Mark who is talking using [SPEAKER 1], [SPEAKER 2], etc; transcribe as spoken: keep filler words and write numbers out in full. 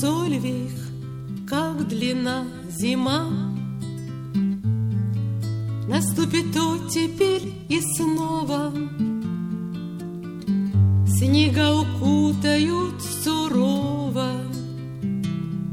[SPEAKER 1] Сольвих, как длина зима, наступит оттепель и снова снега укутают сурово